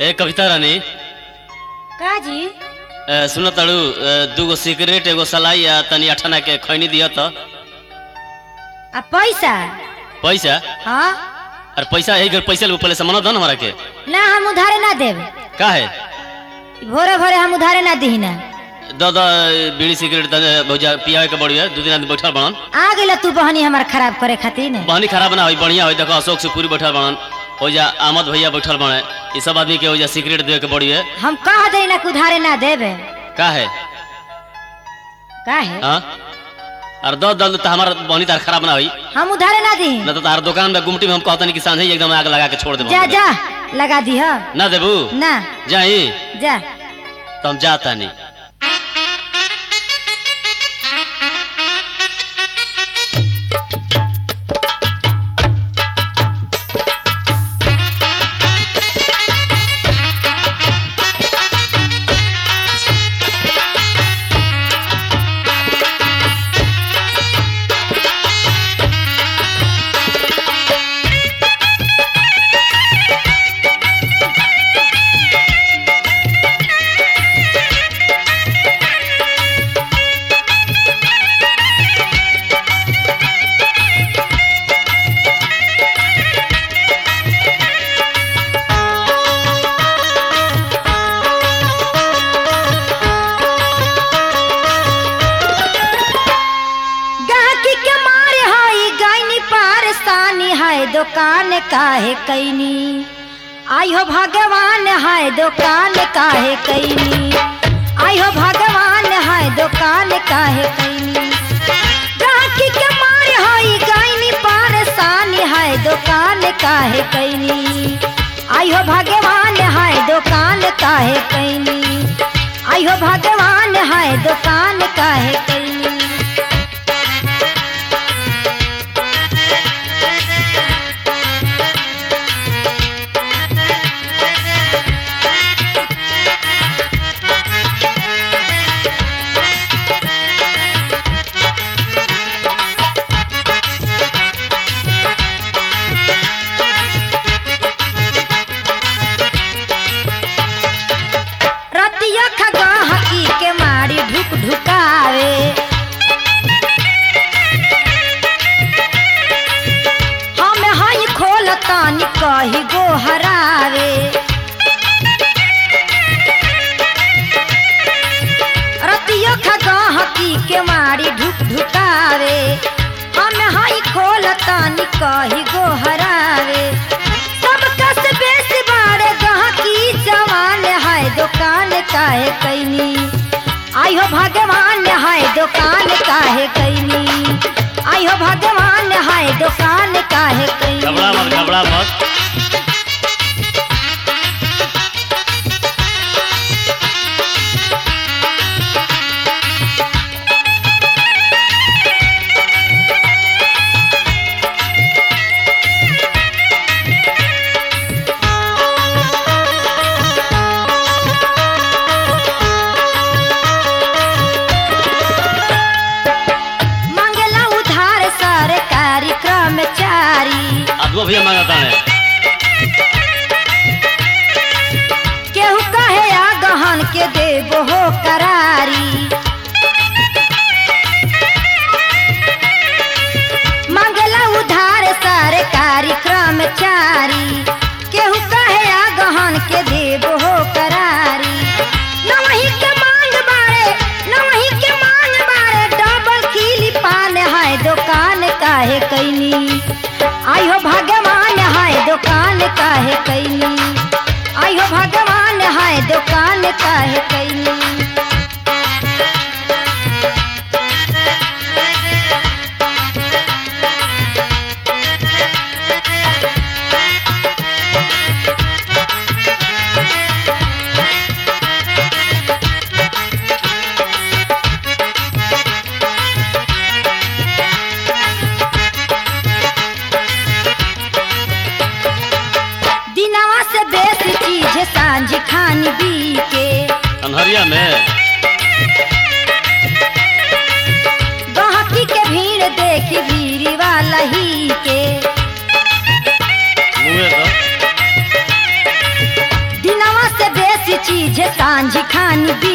ए कविता रानी का जी सुन तड़ू दूगो सिगरेट एगो सलाई आ तनी अठना के खैनी दिया तो आ पैसा पैसा हाँ अरे पैसा यही घर पैसा ले पहले सामान दो ना हमारा के ना हम उधारे ना देव का है भोरे भोरे हम उधारे ना दी ना दो दो बीड़ी सिगरेट भौजा पियावे के बड़ी है दो दिन आदमी बैठल बनन आ गेला तू बहनी हमार खराब करे खातिर न बहनी खराब ना होई बढ़िया होई देखो अशोक से पूरी बैठल बनन भौजा आमद भैया बैठल बने ये सब आदमी के भौजा सिगरेट दे के बड़ी है हम कह दे ना उधारे ना देवे का है हां और दो दल तो हमारा बहनी तार खराब ना होई हम उधारे ना दी ना तो तार दुकान में गुमटी में हम कहता नहीं कि सांझे एकदम आग लगा के छोड़ दे जा जा लगा दी ह ना देबू ना जाई जा तो हम जाता नहीं दुकान काहे कैनी आई हो भगवान है दुकान काहे कैनी आई हो भगवान है दुकान काहे कैनी गाकी के मारे होई गायनी परेशान है दुकान काहे कैनी आई हो भगवान है दुकान काहे कैनी आई हो भगवान है दुकान काहे कैनी ढुकावे हम हई खोलतानी कही गो हरावे रतियो खगहकी के मारी ढुकावे हम हई खोलतानी कही गो हरावे सब कस बेस बारे गहकी जवान है दुकान काहे कैनी आई हो भगवान है दुकान काहे कैनी आई हो भगवान है दुकान काहे कैनी घबरा मत वो भी मांगता है केहू कहे आ गहन के देबो हो करारी मंगला उधार सरकारी कर्मचारी केहू कहे आ गहन के देबो हो करारी नवही के मांग बारे डबल खिली पान है दुकान काहे कैनी आई हो भगवान है दुकान काहे कैनी आई हो भगवान है दुकान काहे कैनी सांझ खानी बी के अनहरिया में गहकी के भीड़ देखी भीरी वाला ही के दिनवा सांझी खानी